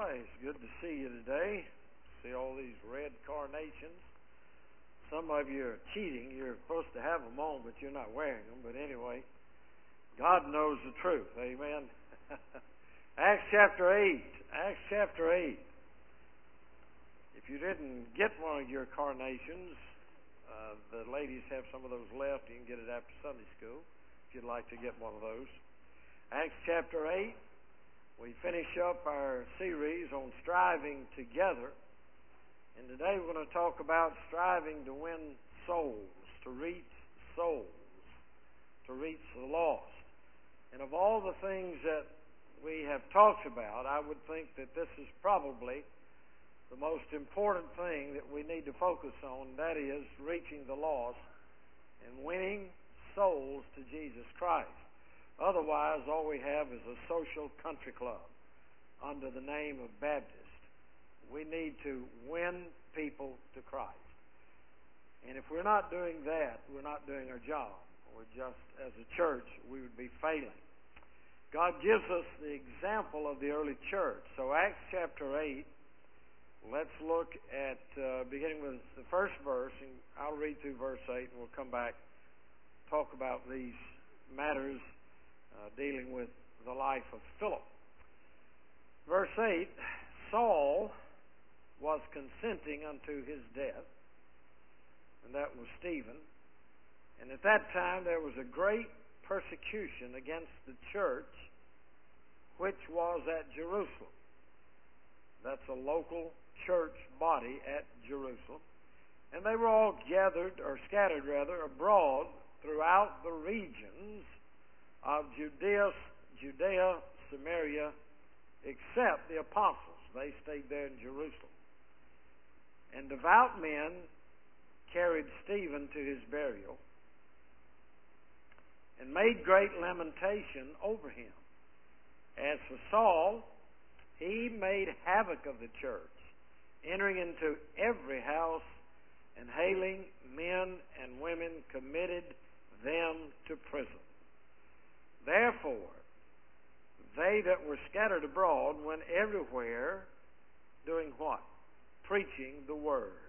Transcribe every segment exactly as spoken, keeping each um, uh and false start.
Well, it's good to see you today. See all these red carnations. Some of you are cheating. You're supposed to have them on, but you're not wearing them. But anyway, God knows the truth. Amen. Acts chapter eight. Acts chapter eight. If you didn't get one of your carnations, uh, the ladies have some of those left. You can get it after Sunday school if you'd like to get one of those. Acts chapter eight. We finish up our series on striving together. And today we're going to talk about striving to win souls, to reach souls, to reach the lost. And of all the things that we have talked about, I would think that this is probably the most important thing that we need to focus on. That is reaching the lost and winning souls to Jesus Christ. Otherwise, all we have is a social country club under the name of Baptist. We need to win people to Christ. And if we're not doing that, we're not doing our job. We're just, as a church, we would be failing. God gives us the example of the early church. So Acts chapter eight, let's look at, uh, beginning with the first verse, and I'll read through verse eight, and we'll come back, talk about these matters Uh, dealing with the life of Philip. Verse eight, Saul was consenting unto his death, and that was Stephen. And at that time there was a great persecution against the church which was at Jerusalem. That's a local church body at Jerusalem. And they were all gathered, or scattered rather, abroad throughout the regions of Judea, Judea, Samaria, except the apostles. They stayed there in Jerusalem. And devout men carried Stephen to his burial and made great lamentation over him. As for Saul, he made havoc of the church, entering into every house and hailing men and women, committed them to prison. Therefore, they that were scattered abroad went everywhere doing what? Preaching the word.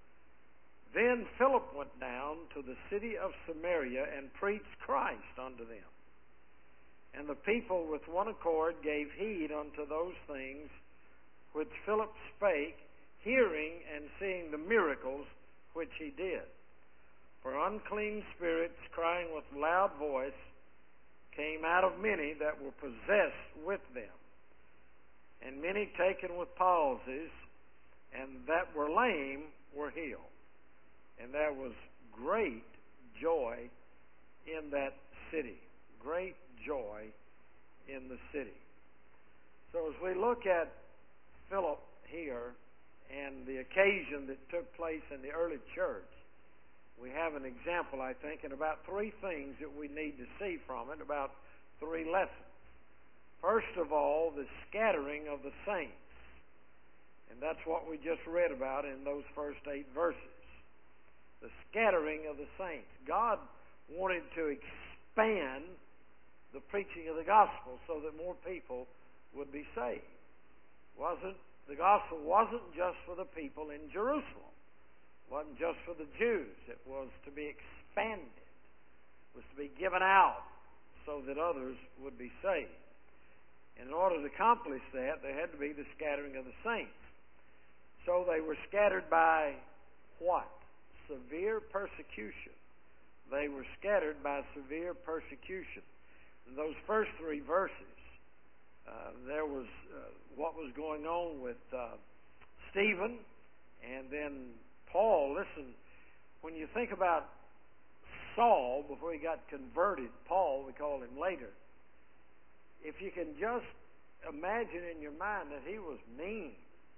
Then Philip went down to the city of Samaria and preached Christ unto them. And the people with one accord gave heed unto those things which Philip spake, hearing and seeing the miracles which he did. For unclean spirits, crying with loud voice, came out of many that were possessed with them, and many taken with palsies, and that were lame were healed. And there was great joy in that city. Great joy in the city. So as we look at Philip here and the occasion that took place in the early church, we have an example, I think, and about three things that we need to see from it, about three lessons. First of all, the scattering of the saints. And that's what we just read about in those first eight verses. The scattering of the saints. God wanted to expand the preaching of the gospel so that more people would be saved. Wasn't the gospel wasn't just for the people in Jerusalem. Wasn't just for the Jews. It was to be expanded. It was to be given out so that others would be saved. And in order to accomplish that, there had to be the scattering of the saints. So they were scattered by what? Severe persecution. They were scattered by severe persecution. In those first three verses, uh, there was uh, what was going on with uh, Stephen, and then Paul. Listen, when you think about Saul before he got converted, Paul, we call him later, if you can just imagine in your mind that he was mean,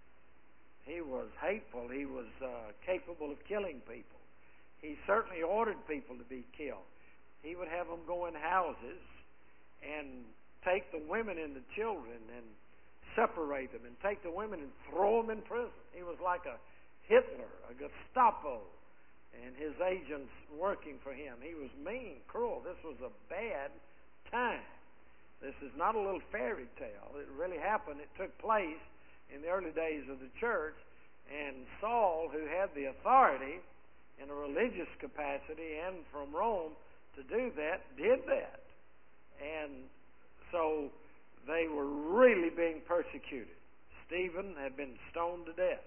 he was hateful, he was uh, capable of killing people. He certainly ordered people to be killed. He would have them go in houses and take the women and the children and separate them and take the women and throw them in prison. He was like a Hitler, a Gestapo, and his agents working for him. He was mean, cruel. This was a bad time. This is not a little fairy tale. It really happened. It took place in the early days of the church. And Saul, who had the authority in a religious capacity and from Rome to do that, did that. And so they were really being persecuted. Stephen had been stoned to death.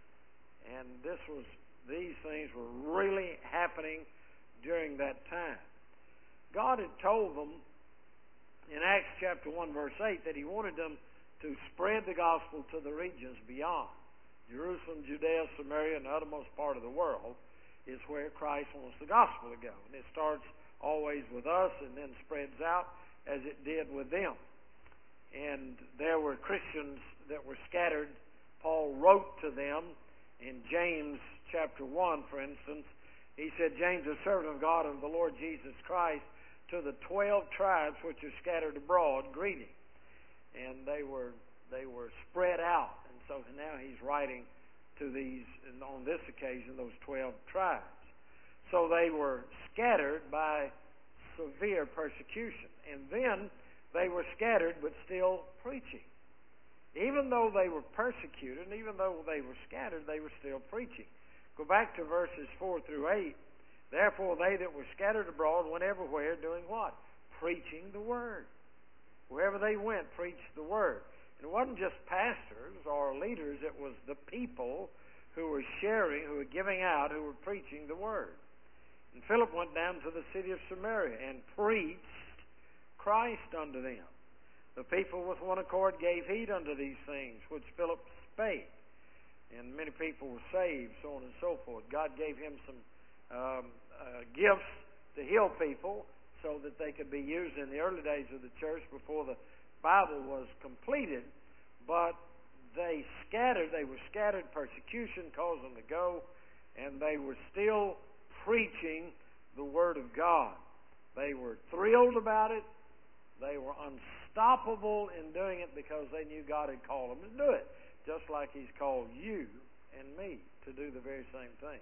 And this was, these things were really happening during that time. God had told them in Acts chapter one verse eight that He wanted them to spread the gospel to the regions beyond. Jerusalem, Judea, Samaria, and the uttermost part of the world is where Christ wants the gospel to go. And it starts always with us and then spreads out as it did with them. And there were Christians that were scattered. Paul wrote to them in James chapter one, for instance. He said, James, a servant of God and of the Lord Jesus Christ, to the twelve tribes which are scattered abroad, greeting. And they were they were spread out. And so now he's writing to these, and on this occasion, those twelve tribes. So they were scattered by severe persecution. And then they were scattered but still preaching. Even though they were persecuted, and even though they were scattered, they were still preaching. Go back to verses four through eight. Therefore they that were scattered abroad went everywhere doing what? Preaching the word. Wherever they went, preached the word. And it wasn't just pastors or leaders, it was the people who were sharing, who were giving out, who were preaching the word. And Philip went down to the city of Samaria and preached Christ unto them. The people with one accord gave heed unto these things which Philip spake. And many people were saved, so on and so forth. God gave him some um, uh, gifts to heal people so that they could be used in the early days of the church before the Bible was completed. But they scattered, they were scattered, persecution caused them to go, and they were still preaching the Word of God. They were thrilled about it. They were unstoppable in doing it because they knew God had called them to do it, just like He's called you and me to do the very same thing.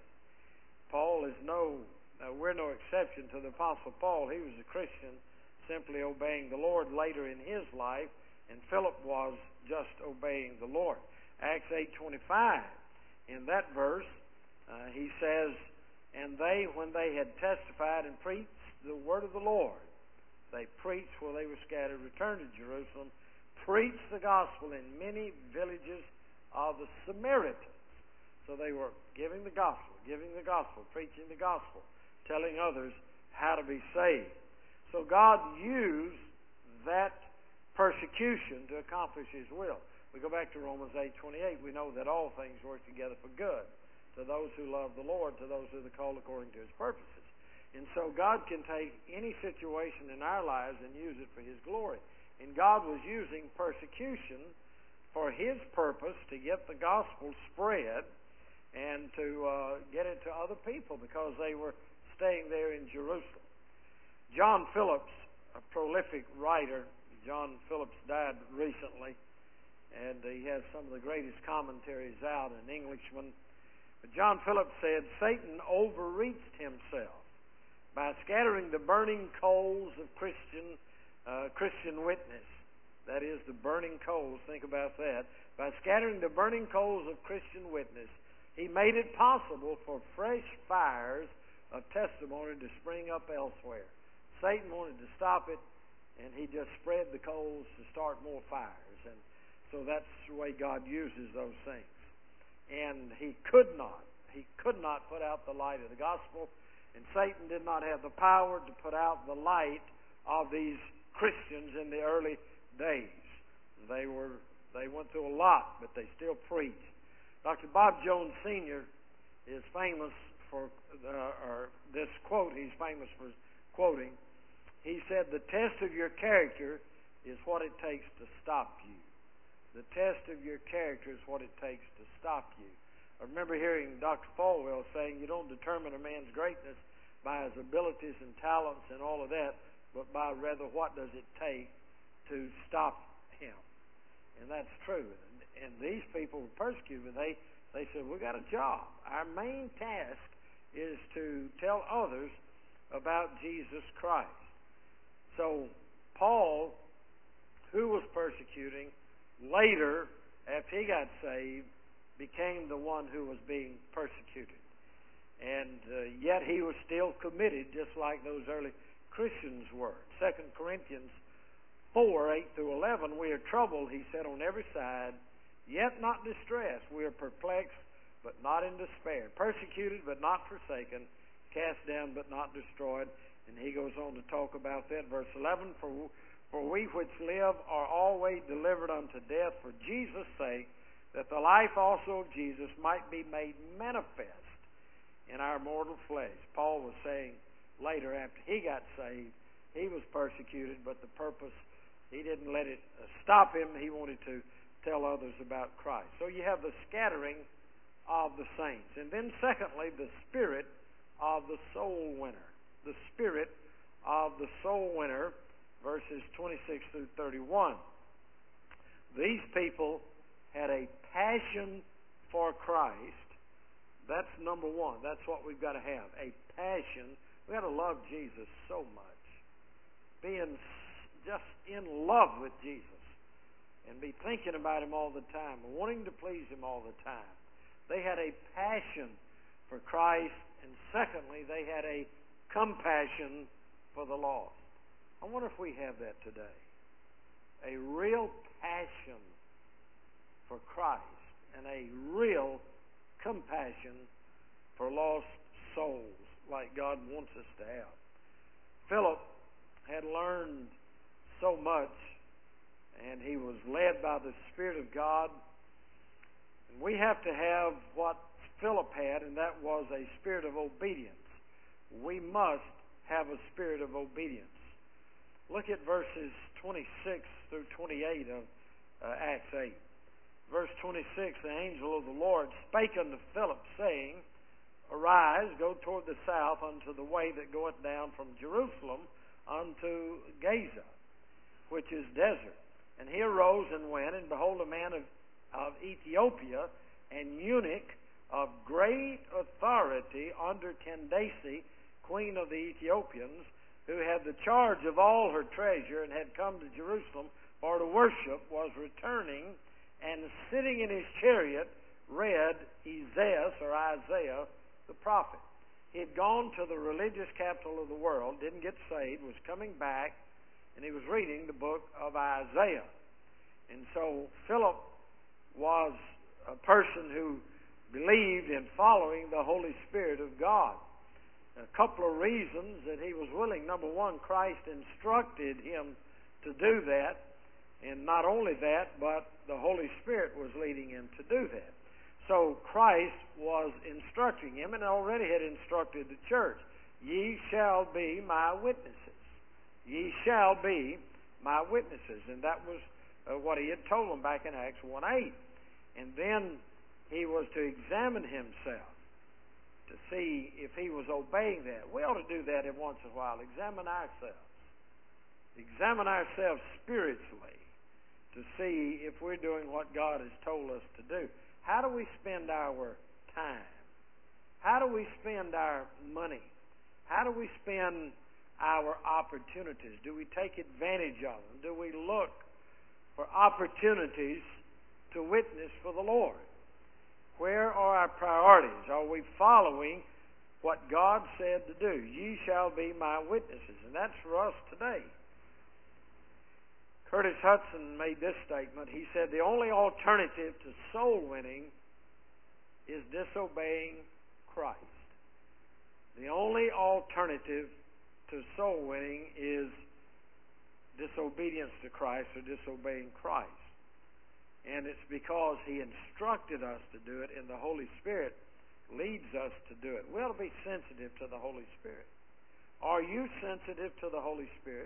Paul is no, uh, we're no exception to the Apostle Paul. He was a Christian, simply obeying the Lord later in his life, and Philip was just obeying the Lord. Acts eight twenty-five, in that verse, uh, he says, and they, when they had testified and preached the word of the Lord, they preached where they were scattered, returned to Jerusalem, preached the gospel in many villages of the Samaritans. So they were giving the gospel, giving the gospel, preaching the gospel, telling others how to be saved. So God used that persecution to accomplish His will. We go back to Romans eight twenty-eight. We know that all things work together for good to those who love the Lord, to those who are called according to His purposes. And so God can take any situation in our lives and use it for His glory. And God was using persecution for His purpose to get the gospel spread and to uh, get it to other people because they were staying there in Jerusalem. John Phillips, a prolific writer, John Phillips died recently, and he has some of the greatest commentaries out, an Englishman. But John Phillips said, Satan overreached himself by scattering the burning coals of Christian uh, Christian witness. That is, the burning coals, think about that. By scattering the burning coals of Christian witness, he made it possible for fresh fires of testimony to spring up elsewhere. Satan wanted to stop it, and he just spread the coals to start more fires. And so that's the way God uses those things. And he could not, he could not put out the light of the gospel, and Satan did not have the power to put out the light of these Christians in the early days. They were they went through a lot, but they still preached. Doctor Bob Jones Senior is famous for uh, or this quote he's famous for quoting. He said, the test of your character is what it takes to stop you. The test of your character is what it takes to stop you. I remember hearing Doctor Falwell saying you don't determine a man's greatness by his abilities and talents and all of that, but by rather what does it take to stop him. And that's true. And, and these people were persecuted. They, they said, we got a job. Our main task is to tell others about Jesus Christ. So Paul, who was persecuting, later after he got saved, became the one who was being persecuted. And uh, yet he was still committed, just like those early Christians were. Second Corinthians four, eight through eleven, we are troubled, he said, on every side, yet not distressed. We are perplexed, but not in despair. Persecuted, but not forsaken. Cast down, but not destroyed. And he goes on to talk about that. Verse eleven, for, for we which live are always delivered unto death for Jesus' sake, that the life also of Jesus might be made manifest in our mortal flesh. Paul was saying later, after he got saved, he was persecuted, but the purpose, he didn't let it stop him. He wanted to tell others about Christ. So you have the scattering of the saints. And then secondly, the spirit of the soul winner. The spirit of the soul winner, verses twenty-six through thirty-one. These people had a passion for Christ. That's number one. That's what we've got to have. A passion. We've got to love Jesus so much. Being just in love with Jesus. And be thinking about Him all the time. Wanting to please Him all the time. They had a passion for Christ. And secondly, they had a compassion for the lost. I wonder if we have that today. A real passion for Christ. And a real compassion for lost souls like God wants us to have. Philip had learned so much, and he was led by the Spirit of God. And we have to have what Philip had, and that was a spirit of obedience. We must have a spirit of obedience. Look at verses twenty-six through twenty-eight of uh, Acts eight. Verse twenty-six, the angel of the Lord spake unto Philip, saying, Arise, go toward the south unto the way that goeth down from Jerusalem unto Gaza, which is desert. And he arose and went, and behold, a man of, of Ethiopia, an eunuch of great authority under Candace, queen of the Ethiopians, who had the charge of all her treasure, and had come to Jerusalem for to worship, was returning, and sitting in his chariot, read Isaiah, or Isaiah, the prophet. He had gone to the religious capital of the world, didn't get saved, was coming back, and he was reading the book of Isaiah. And so Philip was a person who believed in following the Holy Spirit of God. A couple of reasons that he was willing. Number one, Christ instructed him to do that. And not only that, but the Holy Spirit was leading him to do that. So Christ was instructing him, and already had instructed the church. Ye shall be my witnesses. Ye shall be my witnesses. And that was uh, what he had told them back in Acts one eight. And then he was to examine himself to see if he was obeying that. We ought to do that every once in a while. Examine ourselves. Examine ourselves spiritually to see if we're doing what God has told us to do. How do we spend our time? How do we spend our money? How do we spend our opportunities? Do we take advantage of them? Do we look for opportunities to witness for the Lord? Where are our priorities? Are we following what God said to do? Ye shall be my witnesses. And that's for us today. Curtis Hudson made this statement. He said, the only alternative to soul winning is disobeying Christ. The only alternative to soul winning is disobedience to Christ or disobeying Christ. And it's because He instructed us to do it, and the Holy Spirit leads us to do it. We ought to be sensitive to the Holy Spirit. Are you sensitive to the Holy Spirit?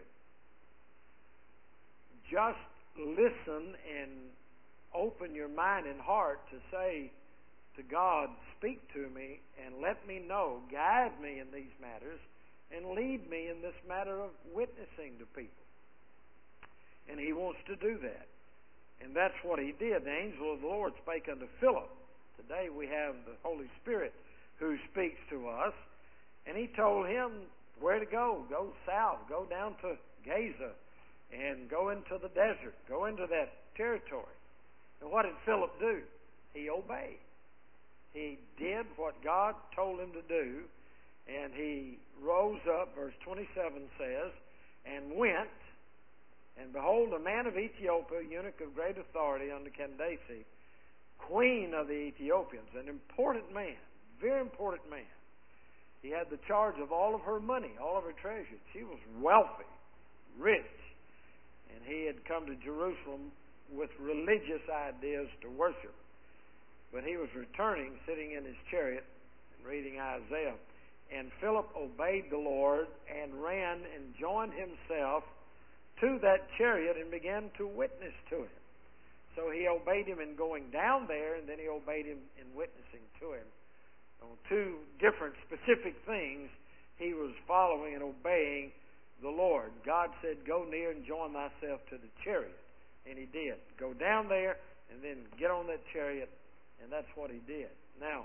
Just listen and open your mind and heart to say to God, speak to me and let me know, guide me in these matters, and lead me in this matter of witnessing to people. And He wants to do that. And that's what He did. The angel of the Lord spake unto Philip. Today we have the Holy Spirit who speaks to us. And He told him where to go. Go south. Go down to Gaza. And go into the desert. Go into that territory. And what did Philip do? He obeyed. He did what God told him to do, and he rose up, verse twenty-seven says, and went, and behold, a man of Ethiopia, eunuch of great authority under Candace, queen of the Ethiopians, an important man, very important man. He had the charge of all of her money, all of her treasures. She was wealthy, rich, and he had come to Jerusalem with religious ideas to worship. But he was returning, sitting in his chariot, and reading Isaiah. And Philip obeyed the Lord and ran and joined himself to that chariot and began to witness to him. So he obeyed him in going down there, and then he obeyed him in witnessing to him. On two different specific things, he was following and obeying the Lord. God said, go near and join thyself to the chariot. And he did. Go down there and then get on that chariot, and that's what he did. Now,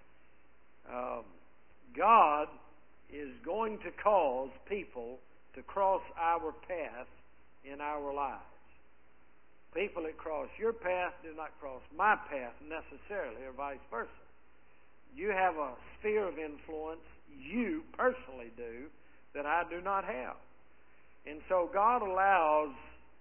um, God is going to cause people to cross our path in our lives. People that cross your path do not cross my path necessarily, or vice versa. You have a sphere of influence, you personally do, that I do not have. And so God allows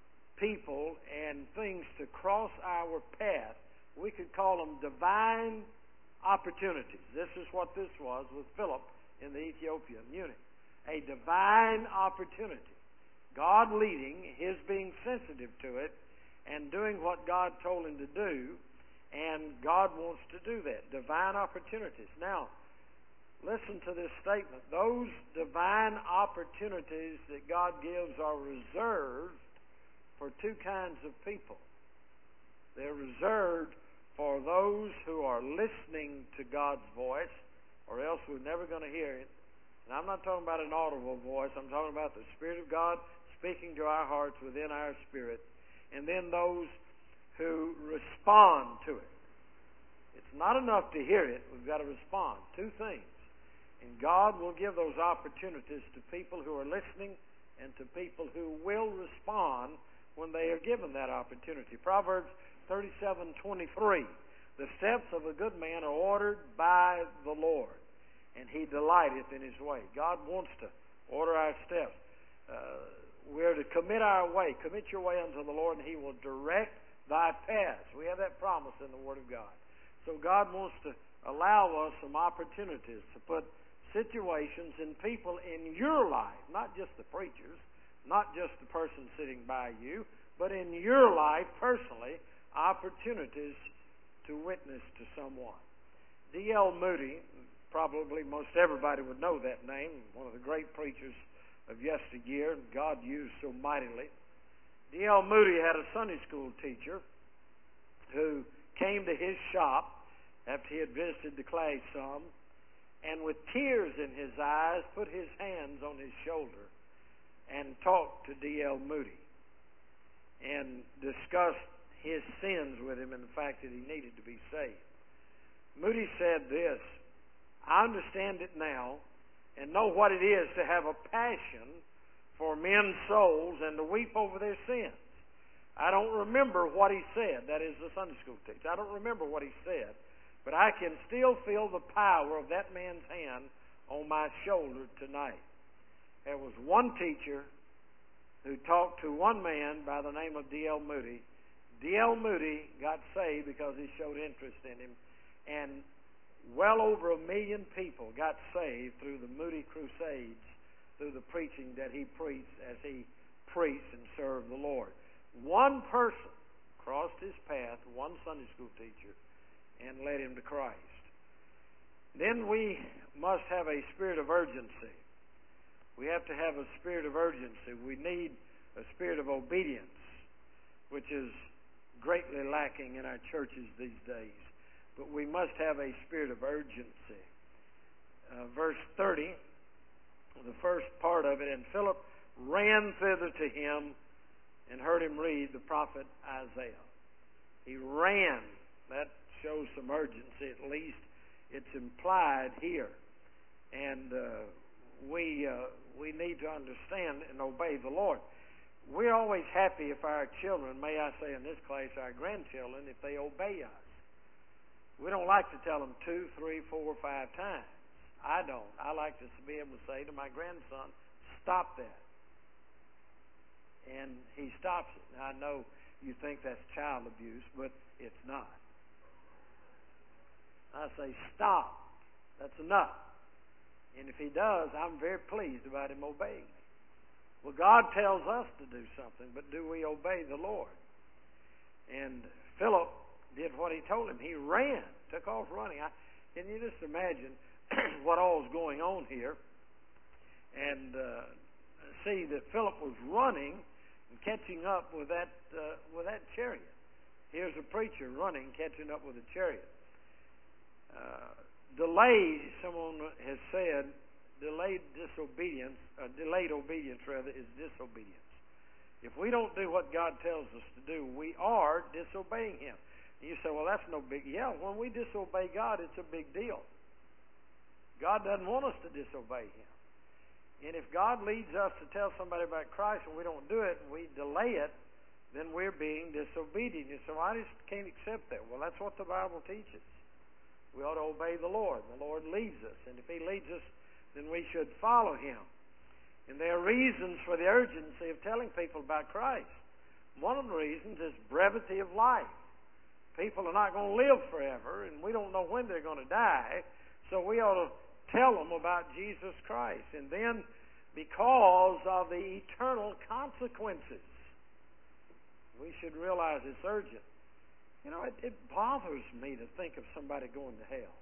people and things to cross our path. We could call them divine opportunities. This is what this was with Philip in the Ethiopian eunuch. A divine opportunity. God leading, his being sensitive to it, and doing what God told him to do, and God wants to do that. Divine opportunities. Now, listen to this statement. Those divine opportunities that God gives are reserved for two kinds of people. They're reserved for those who are listening to God's voice, or else we're never going to hear it. And I'm not talking about an audible voice. I'm talking about the Spirit of God speaking to our hearts within our spirit. And then those who respond to it. It's not enough to hear it. We've got to respond. Two things. And God will give those opportunities to people who are listening and to people who will respond when they are given that opportunity. Proverbs thirty-seven twenty-three. The steps of a good man are ordered by the Lord, and he delighteth in his way. God wants to order our steps. Uh, we're to commit our way. Commit your way unto the Lord, and he will direct thy paths. We have that promise in the Word of God. So God wants to allow us some opportunities to put situations and people in your life, not just the preachers, not just the person sitting by you, but in your life personally, opportunities to witness to someone. D L Moody, probably most everybody would know that name, one of the great preachers of yesteryear, and God used so mightily. D L Moody had a Sunday school teacher who came to his shop after he had visited the class some, and with tears in his eyes put his hands on his shoulder and talked to D L Moody and discussed his sins with him and the fact that he needed to be saved. Moody said this, I understand it now and know what it is to have a passion for men's souls and to weep over their sins. I don't remember what he said. That is the Sunday school teacher. I don't remember what he said, but I can still feel the power of that man's hand on my shoulder tonight. There was one teacher who talked to one man by the name of D L Moody. D L Moody got saved because he showed interest in him, and well over a million people got saved through the Moody Crusades, through the preaching that he preached as he preached and served the Lord. One person crossed his path, one Sunday school teacher, and led him to Christ. Then we must have a spirit of urgency. We have to have a spirit of urgency. We need a spirit of obedience, which is greatly lacking in our churches these days. But we must have a spirit of urgency. Uh, verse thirty, the first part of it, and Philip ran thither to him and heard him read the prophet Isaiah. He ran. That shows some urgency, at least it's implied here. And uh, we uh, we need to understand and obey the Lord. we're always happy if our children, may I say in this case our grandchildren, if they obey us. We don't like to tell them two, three, four, five times. I don't. I like to be able to say to my grandson, stop that. And he stops it. Now, I know you think that's child abuse, but it's not. I say, stop. That's enough. And if he does, I'm very pleased about him obeying me. Well, God tells us to do something, but do we obey the Lord? And Philip did what he told him. He ran, took off running. I, can you just imagine what all is going on here? And uh, see that Philip was running and catching up with that uh, with that chariot. Here's a preacher running, catching up with a chariot. Uh, delay, someone has said, delayed disobedience, uh, delayed obedience rather, is disobedience. If we don't do what God tells us to do, we are disobeying Him. And you say, well, that's no big... Yeah, when we disobey God, it's a big deal. God doesn't want us to disobey Him. And if God leads us to tell somebody about Christ and we don't do it and we delay it, then we're being disobedient. You say, well, I just can't accept that. Well, that's what the Bible teaches. We ought to obey the Lord. The Lord leads us. And if He leads us, then we should follow Him. And there are reasons for the urgency of telling people about Christ. One of the reasons is brevity of life. People are not going to live forever, and we don't know when they're going to die. So we ought to tell them about Jesus Christ. And then because of the eternal consequences, we should realize it's urgent. You know, it, it bothers me to think of somebody going to hell.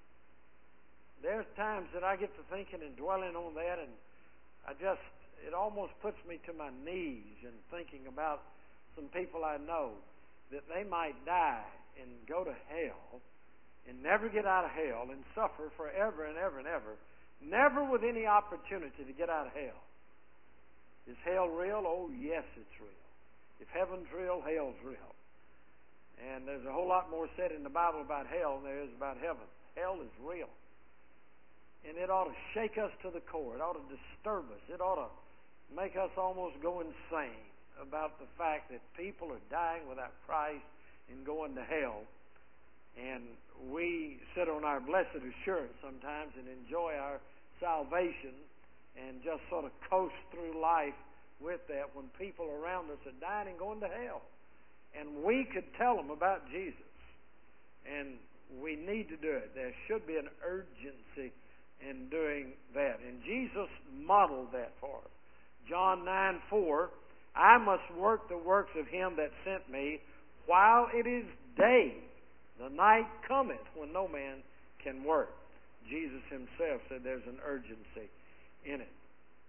There's times that I get to thinking and dwelling on that, and I just, it almost puts me to my knees in thinking about some people I know that they might die and go to hell and never get out of hell and suffer forever and ever and ever, never with any opportunity to get out of hell. Is hell real? Oh, yes, it's real. If heaven's real, hell's real. And there's a whole lot more said in the Bible about hell than there is about heaven. Hell is real. And it ought to shake us to the core. It ought to disturb us. It ought to make us almost go insane about the fact that people are dying without Christ and going to hell. And we sit on our blessed assurance sometimes and enjoy our salvation and just sort of coast through life with that when people around us are dying and going to hell. And we could tell them about Jesus. And we need to do it. There should be an urgency in doing that. And Jesus modeled that for us. John nine four, I must work the works of Him that sent me while it is day. The night cometh when no man can work. Jesus Himself said there's an urgency in it.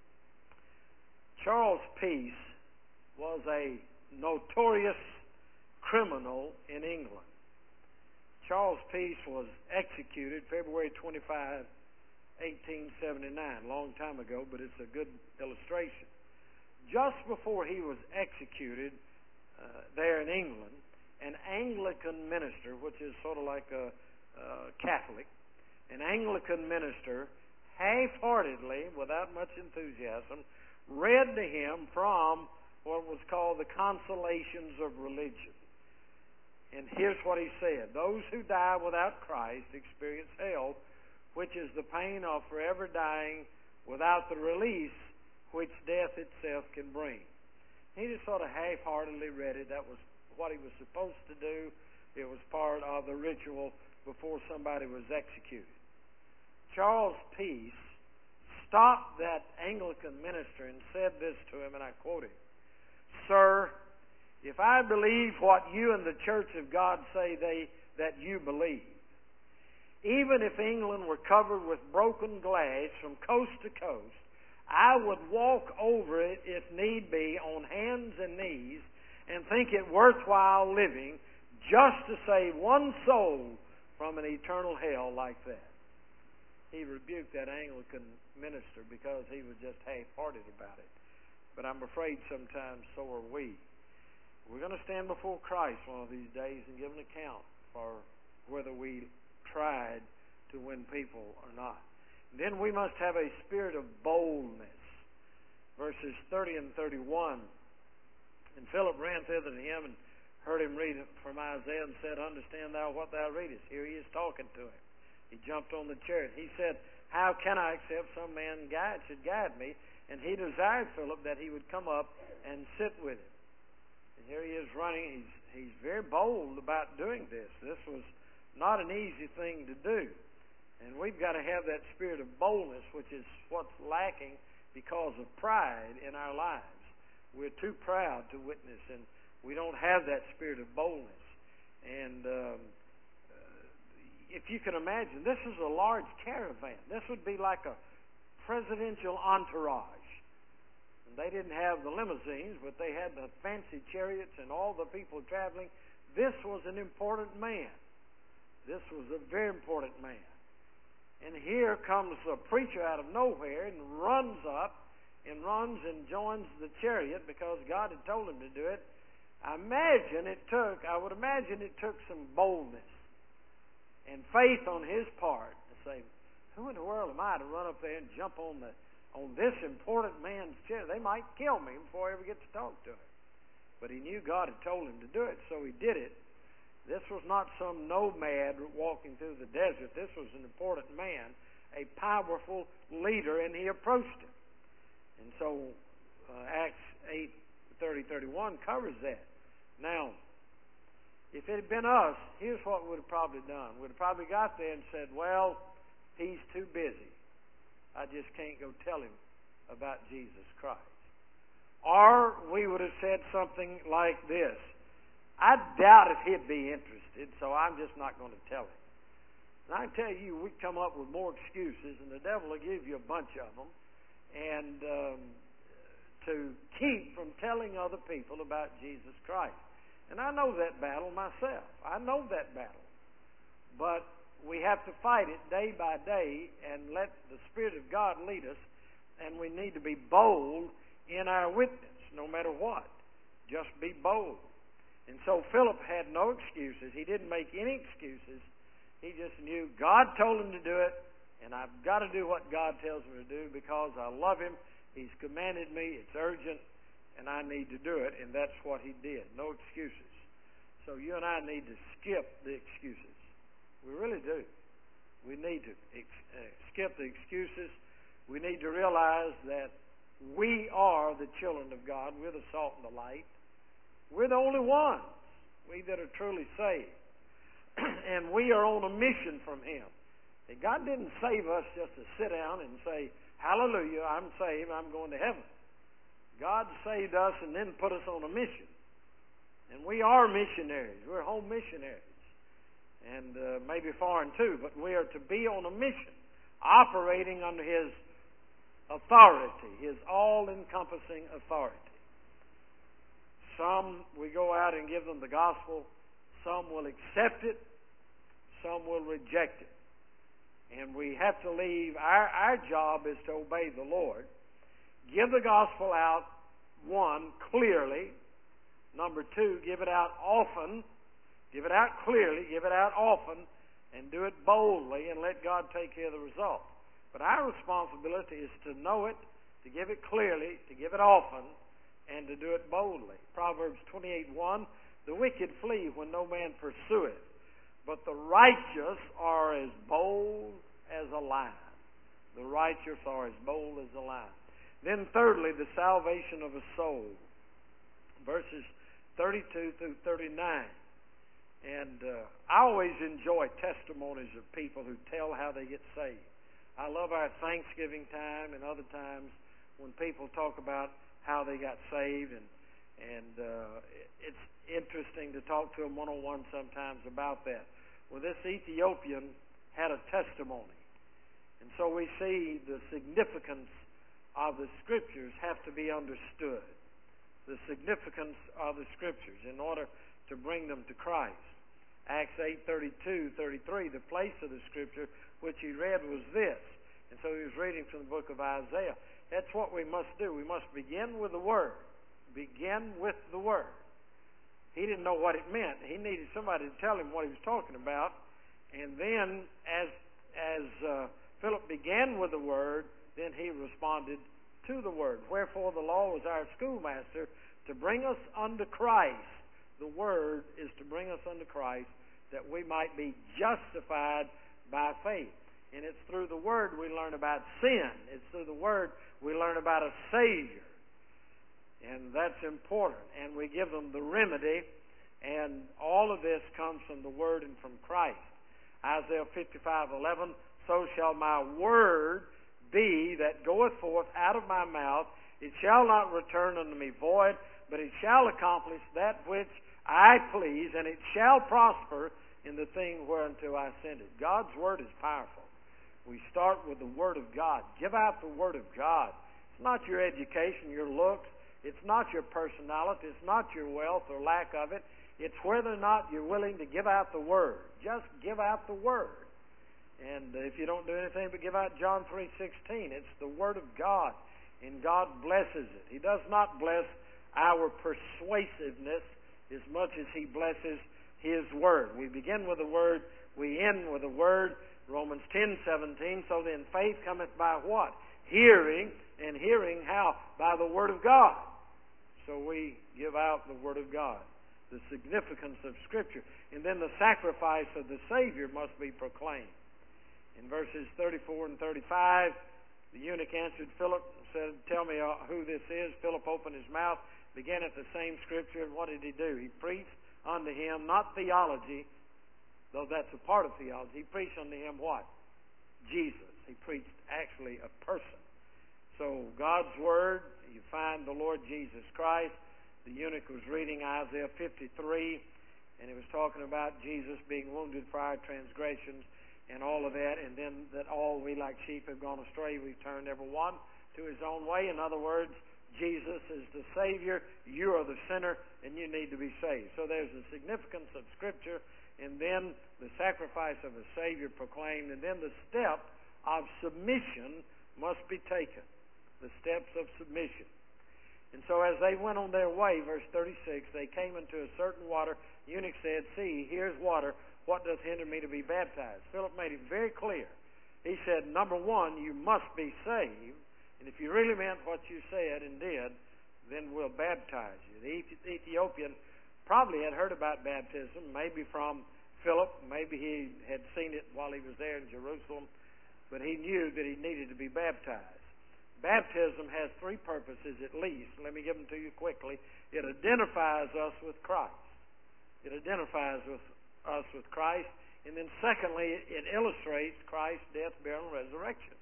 Charles Peace was a notorious criminal in England. Charles Peace was executed February twenty-fifth, eighteen seventy-nine, a long time ago, but it's a good illustration. Just before he was executed uh, there in England, an Anglican minister, which is sort of like a, a Catholic, an Anglican minister, half-heartedly, without much enthusiasm, read to him from what was called the Consolations of Religion. And here's what he said. Those who die without Christ experience hell, which is the pain of forever dying without the release which death itself can bring. He just sort of half-heartedly read it. That was what he was supposed to do. It was part of the ritual before somebody was executed. Charles Peace stopped that Anglican minister and said this to him, and I quote him, "Sir, if I believe what you and the Church of God say they that you believe, even if England were covered with broken glass from coast to coast, I would walk over it if need be on hands and knees and think it worthwhile living just to save one soul from an eternal hell like that." He rebuked that Anglican minister because he was just half-hearted about it. But I'm afraid sometimes so are we. We're going to stand before Christ one of these days and give an account for whether we tried to win people or not. And then we must have a spirit of boldness. Verses thirty and thirty-one And Philip ran thither to him and heard him read from Isaiah and said, Understand thou what thou readest? Here he is talking to him. He jumped on the chariot. He said, How can I except some man guide, should guide me? And he desired Philip that he would come up and sit with him. And here he is running. He's, he's very bold about doing this. This was not an easy thing to do. And we've got to have that spirit of boldness, which is what's lacking because of pride in our lives. We're too proud to witness, and we don't have that spirit of boldness. And um, if you can imagine, this is a large caravan. This would be like a presidential entourage. And they didn't have the limousines, but they had the fancy chariots and all the people traveling. This was an important man. This was a very important man. And here comes a preacher out of nowhere and runs up and runs and joins the chariot because God had told him to do it. I imagine it took, I would imagine it took some boldness and faith on his part to say, who in the world am I to run up there and jump on the on this important man's chariot? They might kill me before I ever get to talk to him. But he knew God had told him to do it, so he did it. This was not some nomad walking through the desert. This was an important man, a powerful leader, and he approached him. And so uh, Acts eight, thirty, thirty-one covers that. Now, if it had been us, here's what we would have probably done. We'd have probably got there and said, well, he's too busy. I just can't go tell him about Jesus Christ. Or we would have said something like this. I doubt if he'd be interested, so I'm just not going to tell him. And I tell you, we come up with more excuses, and the devil will give you a bunch of them, and um, to keep from telling other people about Jesus Christ. And I know that battle myself. I know that battle. But we have to fight it day by day and let the Spirit of God lead us, and we need to be bold in our witness, no matter what. Just be bold. And so Philip had no excuses. He didn't make any excuses. He just knew God told him to do it, and I've got to do what God tells me to do because I love him. He's commanded me. It's urgent, and I need to do it, and that's what he did. No excuses. So you and I need to skip the excuses. We really do. We need to ex- uh, skip the excuses. We need to realize that we are the children of God. We're the salt and the light. We're the only ones, we that are truly saved. And we are on a mission from him. And God didn't save us just to sit down and say, hallelujah, I'm saved, I'm going to heaven. God saved us and then put us on a mission. And we are missionaries. We're home missionaries. And uh, maybe foreign too, but we are to be on a mission, operating under his authority, his all-encompassing authority. Some, we go out and give them the gospel. Some will accept it. Some will reject it. And we have to leave, our, our job is to obey the Lord. Give the gospel out, one, clearly. Number two, give it out often. Give it out clearly, give it out often, and do it boldly, and let God take care of the result. But our responsibility is to know it, to give it clearly, to give it often, and to do it boldly. Proverbs twenty-eight one, the wicked flee when no man pursueth, but the righteous are as bold as a lion. The righteous are as bold as a lion. Then thirdly, the salvation of a soul. Verses thirty-two through thirty-nine. And uh, I always enjoy testimonies of people who tell how they get saved. I love our Thanksgiving time and other times when people talk about how they got saved, and and uh, it's interesting to talk to them one-on-one sometimes about that. Well, this Ethiopian had a testimony, and so we see the significance of the Scriptures have to be understood. The significance of the Scriptures in order to bring them to Christ. Acts eight thirty-two, thirty-three, the place of the Scripture which he read was this. And so he was reading from the book of Isaiah. That's what we must do. We must begin with the Word. Begin with the Word. He didn't know what it meant. He needed somebody to tell him what he was talking about. And then as as uh, Philip began with the Word, then he responded to the Word. Wherefore the law was our schoolmaster to bring us unto Christ. The Word is to bring us unto Christ, that we might be justified by faith. And it's through the Word we learn about sin. It's through the Word we learn about a Savior. And that's important. And we give them the remedy. And all of this comes from the Word and from Christ. Isaiah fifty-five eleven, so shall my word be that goeth forth out of my mouth. It shall not return unto me void, but it shall accomplish that which I please, and it shall prosper in the thing whereunto I send it. God's Word is powerful. We start with the Word of God. Give out the Word of God. It's not your education, your looks. It's not your personality. It's not your wealth or lack of it. It's whether or not you're willing to give out the Word. Just give out the Word. And if you don't do anything but give out John three sixteen, it's the Word of God. And God blesses it. He does not bless our persuasiveness as much as He blesses His Word. We begin with the Word. We end with the Word. Romans ten seventeen, so then faith cometh by what? Hearing, and hearing how? By the Word of God. So we give out the Word of God, the significance of Scripture. And then the sacrifice of the Savior must be proclaimed. In verses thirty-four and thirty-five, the eunuch answered Philip and said, tell me uh, who this is. Philip opened his mouth, began at the same Scripture, and what did he do? He preached unto him, not theology, though that's a part of theology. He preached unto him what? Jesus. He preached actually a person. So God's Word, you find the Lord Jesus Christ. The eunuch was reading Isaiah fifty-three, and it was talking about Jesus being wounded for our transgressions and all of that, and then that all we like sheep have gone astray, we've turned every one to his own way. In other words, Jesus is the Savior, you are the sinner, and you need to be saved. So there's a significance of Scripture, and then the sacrifice of a Savior proclaimed, and then the step of submission must be taken. The steps of submission. And so as they went on their way, verse thirty-six, they came into a certain water. The eunuch said, see, here's water. What does hinder me to be baptized? Philip made it very clear. He said, number one, you must be saved. And if you really meant what you said and did, then we'll baptize you. The Ethiopian probably had heard about baptism, maybe from Philip. Maybe he had seen it while he was there in Jerusalem. But he knew that he needed to be baptized. Baptism has three purposes at least. Let me give them to you quickly. It identifies us with Christ. It identifies with us with Christ. And then secondly, it illustrates Christ's death, burial, and resurrection.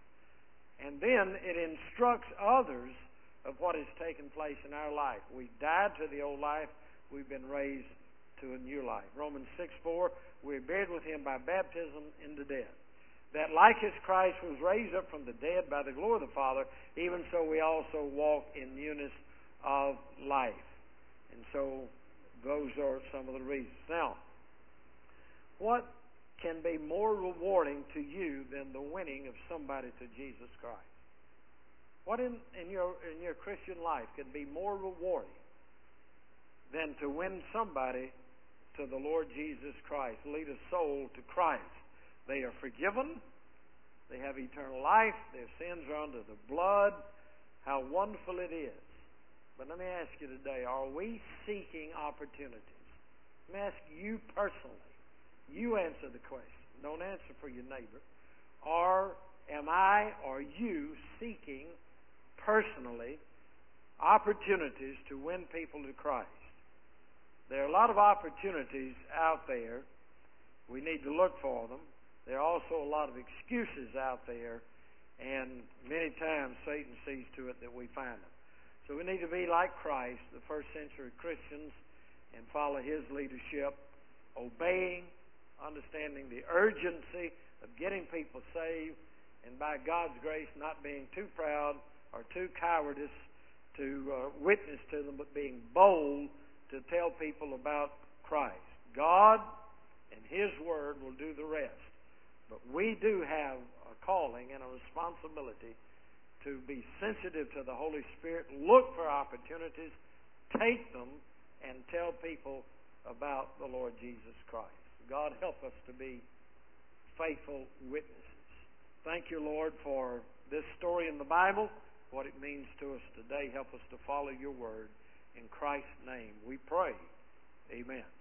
And then it instructs others of what has taken place in our life. We died to the old life. We've been raised to a new life. Romans six four, we're buried with Him by baptism into death. That like as Christ was raised up from the dead by the glory of the Father, even so we also walk in newness of life. And so those are some of the reasons. Now, what can be more rewarding to you than the winning of somebody to Jesus Christ? What in, in your in your Christian life can be more rewarding than to win somebody to the Lord Jesus Christ, lead a soul to Christ? They are forgiven. They have eternal life. Their sins are under the blood. How wonderful it is. But let me ask you today, are we seeking opportunities? Let me ask you personally. You answer the question. Don't answer for your neighbor. Or am I or you seeking personally opportunities to win people to Christ? There are a lot of opportunities out there. We need to look for them. There are also a lot of excuses out there, and many times Satan sees to it that we find them. So we need to be like Christ, the first century Christians, and follow His leadership, obeying, understanding the urgency of getting people saved, and by God's grace not being too proud or too cowardice to uh, witness to them, but being bold to tell people about Christ. God and His Word will do the rest. But we do have a calling and a responsibility to be sensitive to the Holy Spirit, look for opportunities, take them, and tell people about the Lord Jesus Christ. God help us to be faithful witnesses. Thank you, Lord, for this story in the Bible, what it means to us today. Help us to follow your word. In Christ's name we pray. Amen.